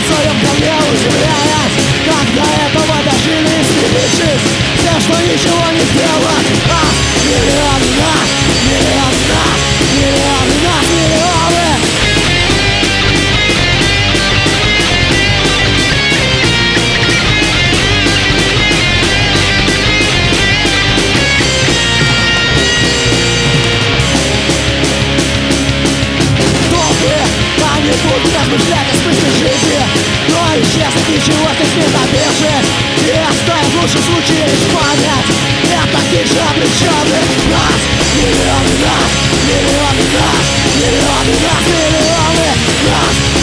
в своем ковре, удивляясь, как до этого дожили, смирившись тем, что ничего не сделать. Миллионы нас, миллионы нас, миллионы нас, миллионы. Они будут размышлять о смысле жизни, но исчезнет ничего здесь не добившись, и оставив в лучшем случае лишь память от таких же обреченных нас. Миллионы нас, миллионы нас, миллионы нас, миллионы нас.